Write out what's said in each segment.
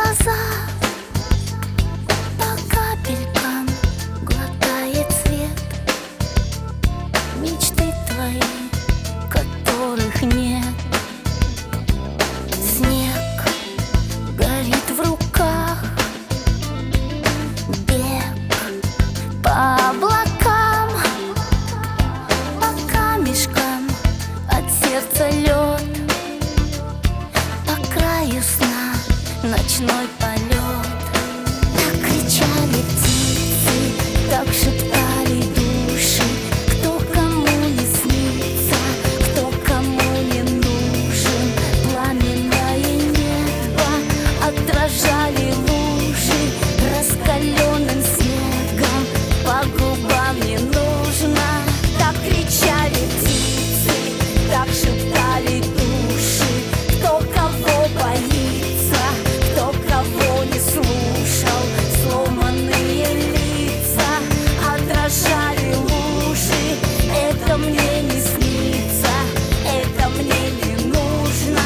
глаза, по капелькам глотает свет мечты твои, которых нет. Снег горит в руках, бег по облакам, по камешкам от сердца лед, по краю сна ночной полет. Так кричали птицы, так шептали души, кто кому не снится, кто кому не нужен. Пламенное небо отражали лужи, раскаленным снегом по губам не нужно. Так кричали птицы, так шептали души, кто кого боится, кто кого не слушал. Сломанные лица отражали лужи. Это мне не снится, это мне не нужно.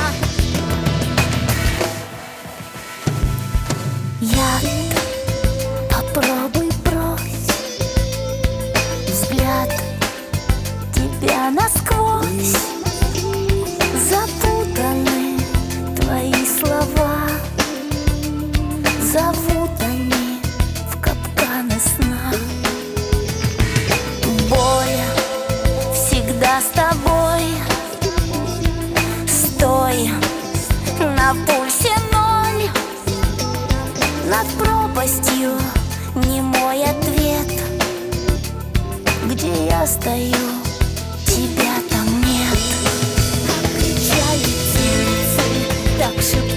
Яд попробуй брось, взгляд тебя насквозь. Запутаны твои слова, зовут они в капканы сна. Боль всегда с тобой, стой на пульсе ноль. Над пропастью немой ответ, где я стою, тебя там нет. Так кричали птицы, так шептали